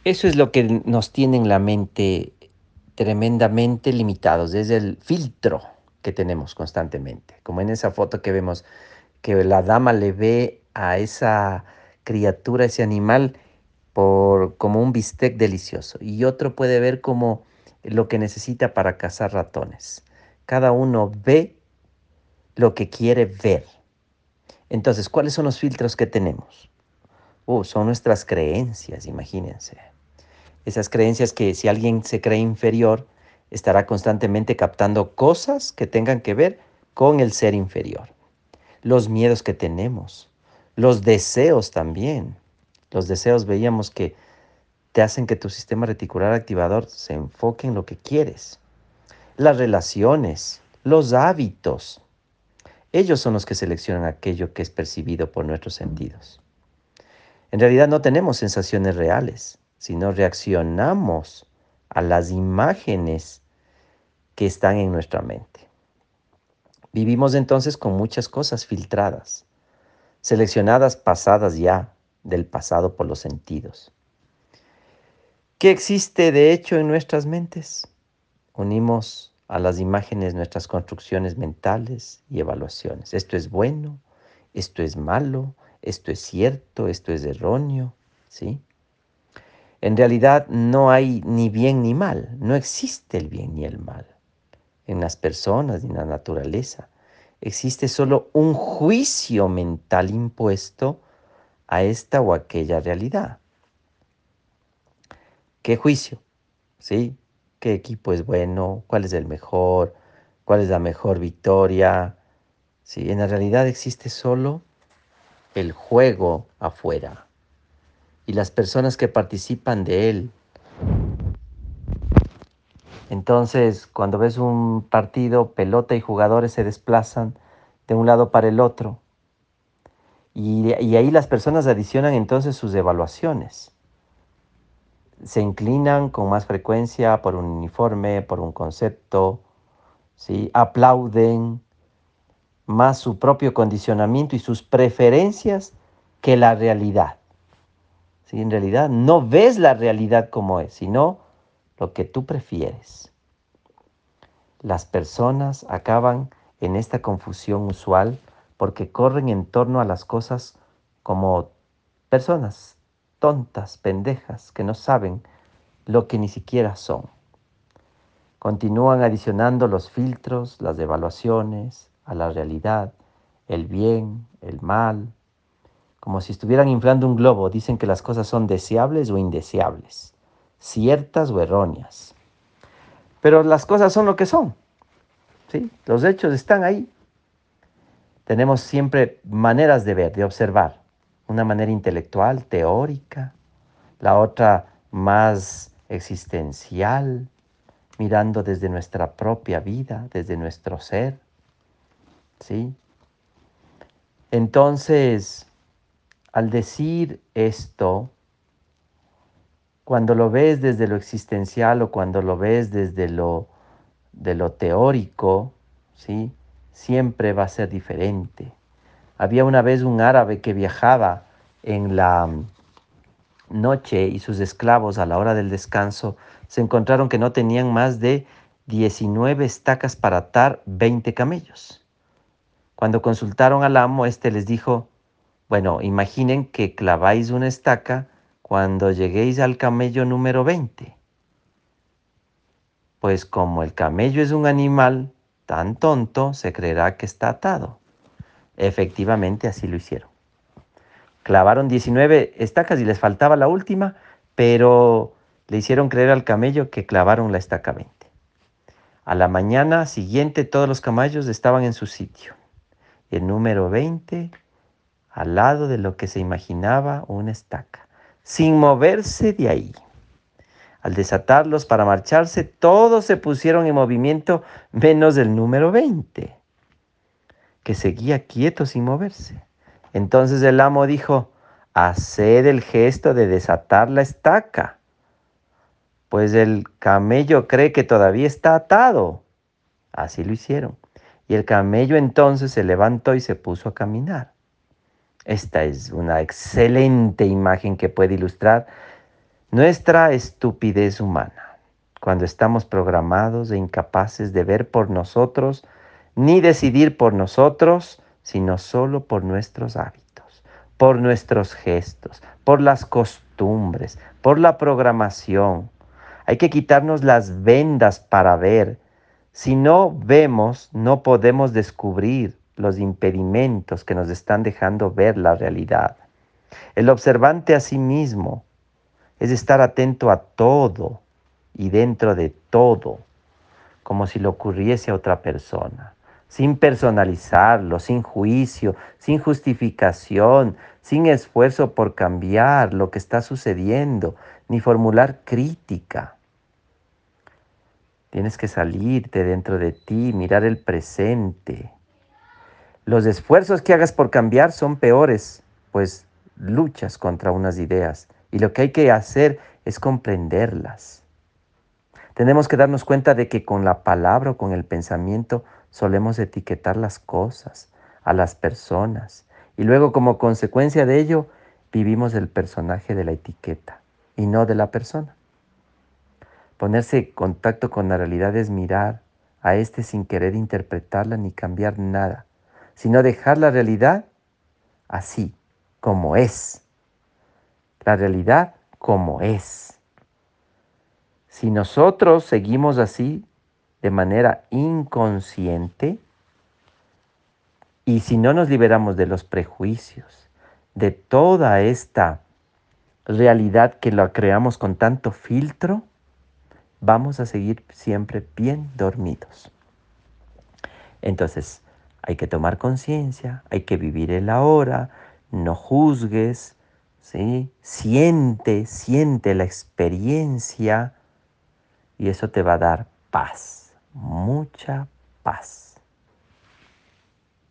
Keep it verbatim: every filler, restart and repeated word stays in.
Eso es lo que nos tiene en la mente tremendamente limitados, es el filtro que tenemos constantemente, como en esa foto que vemos que la dama le ve a esa criatura, ese animal, por como un bistec delicioso y otro puede ver como lo que necesita para cazar ratones. Cada uno ve lo que quiere ver. Entonces, ¿cuáles son los filtros que tenemos? Uh, son nuestras creencias, imagínense. Esas creencias que si alguien se cree inferior, estará constantemente captando cosas que tengan que ver con el ser inferior. Los miedos que tenemos, los deseos también. Los deseos veíamos que te hacen que tu sistema reticular activador se enfoque en lo que quieres. Las relaciones, los hábitos, ellos son los que seleccionan aquello que es percibido por nuestros sentidos. En realidad no tenemos sensaciones reales, sino reaccionamos a las imágenes que están en nuestra mente. Vivimos entonces con muchas cosas filtradas, seleccionadas pasadas ya del pasado por los sentidos. ¿Qué existe de hecho en nuestras mentes? Unimos a las imágenes nuestras construcciones mentales y evaluaciones. Esto es bueno, esto es malo, esto es cierto, esto es erróneo, ¿sí? En realidad no hay ni bien ni mal, no existe el bien ni el mal en las personas ni en la naturaleza. Existe solo un juicio mental impuesto a esta o aquella realidad. ¿Qué juicio? ¿Sí? ¿Qué equipo es bueno? ¿Cuál es el mejor? ¿Cuál es la mejor victoria? Sí, en la realidad existe solo el juego afuera y las personas que participan de él. Entonces, cuando ves un partido, pelota y jugadores se desplazan de un lado para el otro y, y ahí las personas adicionan entonces sus evaluaciones. Se inclinan con más frecuencia por un uniforme, por un concepto, ¿sí? Aplauden más su propio condicionamiento y sus preferencias que la realidad. ¿Sí? En realidad no ves la realidad como es, sino lo que tú prefieres. Las personas acaban en esta confusión usual porque corren en torno a las cosas como personas tontas, pendejas, que no saben lo que ni siquiera son. Continúan adicionando los filtros, las evaluaciones a la realidad, el bien, el mal, como si estuvieran inflando un globo. Dicen que las cosas son deseables o indeseables, ciertas o erróneas. Pero las cosas son lo que son, ¿sí? Los hechos están ahí. Tenemos siempre maneras de ver, de observar. Una manera intelectual, teórica, la otra más existencial, mirando desde nuestra propia vida, desde nuestro ser, ¿sí? Entonces, al decir esto, cuando lo ves desde lo existencial o cuando lo ves desde lo, de lo teórico, ¿sí? Siempre va a ser diferente. Había una vez un árabe que viajaba en la noche y sus esclavos a la hora del descanso se encontraron que no tenían más de diecinueve estacas para atar veinte camellos. Cuando consultaron al amo, este les dijo, bueno, imaginen que claváis una estaca cuando lleguéis al camello número veinte. Pues como el camello es un animal tan tonto, se creerá que está atado. Efectivamente, así lo hicieron. Clavaron diecinueve estacas y les faltaba la última, pero le hicieron creer al camello que clavaron la estaca veinte. A la mañana siguiente todos los camellos estaban en su sitio. El número veinte al lado de lo que se imaginaba una estaca, sin moverse de ahí. Al desatarlos para marcharse, todos se pusieron en movimiento menos el número veinte, que seguía quieto sin moverse. Entonces el amo dijo, haced el gesto de desatar la estaca, pues el camello cree que todavía está atado. Así lo hicieron. Y el camello entonces se levantó y se puso a caminar. Esta es una excelente imagen que puede ilustrar Nuestra estupidez humana, cuando estamos programados e incapaces de ver por nosotros, ni decidir por nosotros, sino solo por nuestros hábitos, por nuestros gestos, por las costumbres, por la programación. Hay que quitarnos las vendas para ver. Si no vemos, no podemos descubrir los impedimentos que nos están dejando ver la realidad. El observante a sí mismo es estar atento a todo y dentro de todo, como si le ocurriese a otra persona, sin personalizarlo, sin juicio, sin justificación, sin esfuerzo por cambiar lo que está sucediendo, ni formular crítica. Tienes que salirte dentro de ti, mirar el presente. Los esfuerzos que hagas por cambiar son peores, pues luchas contra unas ideas y lo que hay que hacer es comprenderlas. Tenemos que darnos cuenta de que con la palabra o con el pensamiento solemos etiquetar las cosas, a las personas, y luego como consecuencia de ello vivimos el personaje de la etiqueta y no de la persona. Ponerse en contacto con la realidad es mirar a este sin querer interpretarla ni cambiar nada, sino dejar la realidad así, como es. La realidad como es. Si nosotros seguimos así de manera inconsciente y si no nos liberamos de los prejuicios, de toda esta realidad que la creamos con tanto filtro, vamos a seguir siempre bien dormidos. Entonces, hay que tomar conciencia, hay que vivir el ahora, no juzgues, ¿sí? Siente, siente la experiencia y eso te va a dar paz, mucha paz.